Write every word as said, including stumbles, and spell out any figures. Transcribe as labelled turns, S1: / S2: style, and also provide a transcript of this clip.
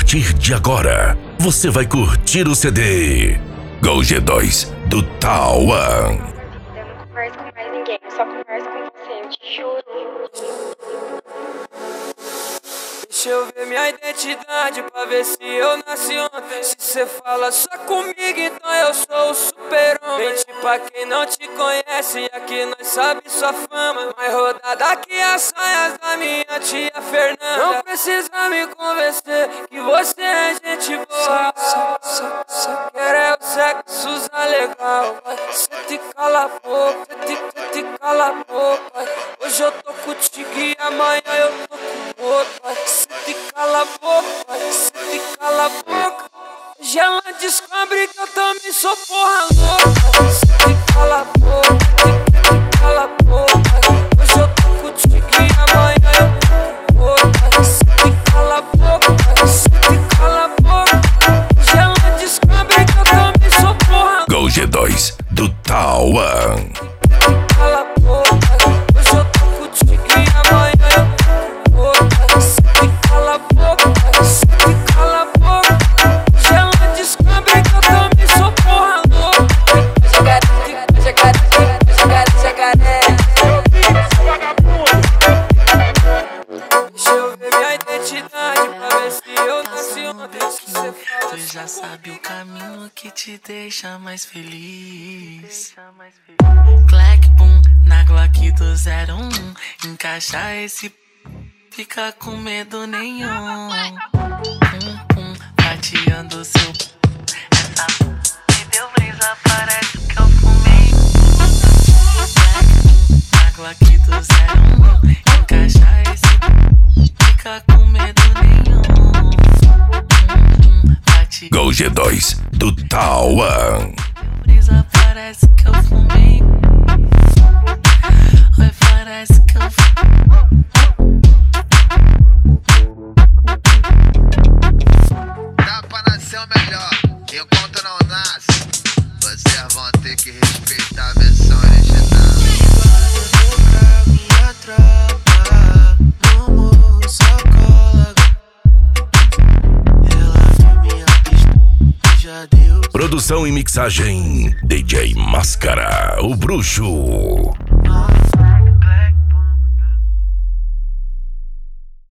S1: partir de agora, você vai curtir o C D Gol G dois do Tauan.
S2: Eu não converso com mais ninguém, eu só converso com você, eu te juro.
S3: Deixa eu ver minha identidade pra ver se eu nasci ontem. Se cê fala só comigo, então eu sou o super-homem. Mente pra quem não te conhece, aqui nós sabe sua fama. Mais rodada que as saias da minha tia Fernanda. Não precisa me convencer que você é gente boa. Só, só, só quero é o sexo usar legal. Cê te cala a boca, cê te, cê te cala a boca. Hoje eu tô contigo e amanhã eu tô com outro. Cê te cala a boca, cê te cala a boca. Hoje ela descobre que eu também sou porra louca. Cê te cala a boca, cê te cala a boca. Hoje eu tô contigo e amanhã eu tô com outro. Cê te cala a boca, cê te cala a boca. Hoje ela descobre que eu também sou porra louca.
S1: Gol G dois do Tauan.
S3: Cala a boca, hoje eu tô contigo e amanhã eu tô com outra. Cê te cala a boca, cê te cala a boca. Hoje ela descobre que eu também sou porra louca. Jacaré, jacaré, jacaré, jacaré. Deixa eu ver minha identidade pra ver se eu nasci ontem. Se cê fala,
S4: tu já sabe o caminho que te deixa mais feliz. Clack, boom, na Glock do zero um. Encaixa esse p... fica com medo nenhum. Pum, pum, fatiando seu p... Essa p... me deu brisa, parece que eu fumei. Clack, boom, na Glock do zero um. Encaixa esse p... fica com medo nenhum. Pum, pum, fatiando
S1: Gol G dois do Tauan.
S4: brisa, parece que eu fumei. Oi, parece que eu fumei.
S5: Dá pra nascer o melhor, enquanto não nasce, vocês vão ter que respeitar a versão original.
S4: Minha tropa, no morro só cola. Ela viu minha pista e já deu.
S1: Produção e mixagem D J Máscara, o bruxo.